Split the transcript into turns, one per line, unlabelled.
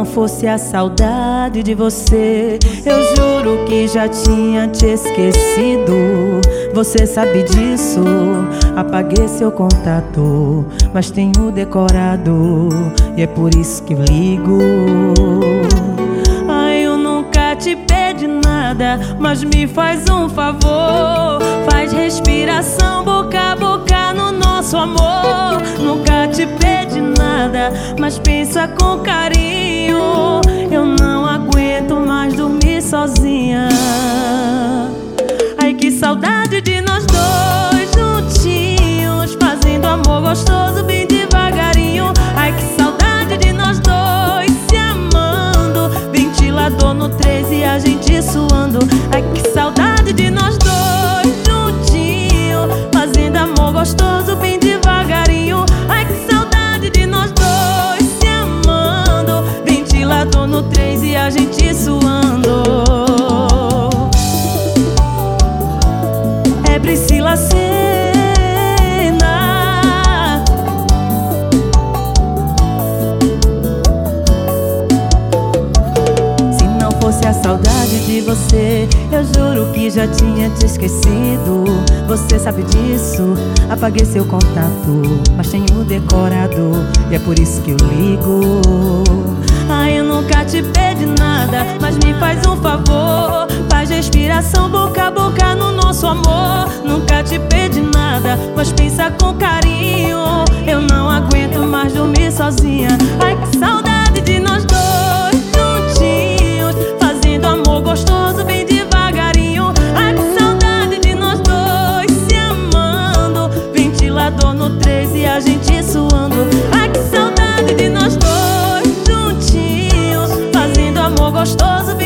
não fosse a saudade de você, eu juro que já tinha te esquecido. Você sabe disso, apaguei seu contato, mas tenho decorado, e é por isso que ligo. Ai, eu nunca te pedi nada, mas me faz um favor, faz respiração boca a boca no nosso amor. Nunca te pedi nada, mas pensa com carinho, eu não aguento mais dormir sozinha. Ai, que saudade de nós dois juntinhos, fazendo amor gostoso bem devagarinho. Ai, que saudade de nós dois se amando, ventilador no 13 e a gente suando. Ai, que saudade de nós dois juntinhos, fazendo amor gostoso bem devagarinho. Ai, que saudade de nós dois se amando, ventilador no 3 e a gente suando. É Priscila Senna. Se não fosse a saudade de você, eu juro que já tinha te esquecido. Você sabe disso, apaguei seu contato, mas tenho decorado, e é por isso que eu ligo. Ai, eu nunca te pedi nada, mas me faz um favor, faz respiração boca a boca no nosso amor. Nunca te pedi nada, mas pensa com carinho, eu não aguento mais dormir sozinha. Ai, que saudade de nós dois juntinhos, fazendo amor gostoso bem devagarinho. Ai, que saudade de nós dois se amando, ventilador no 3 e a gente suando. Ai, que saudade de nós dois juntinhos, fazendo amor gostoso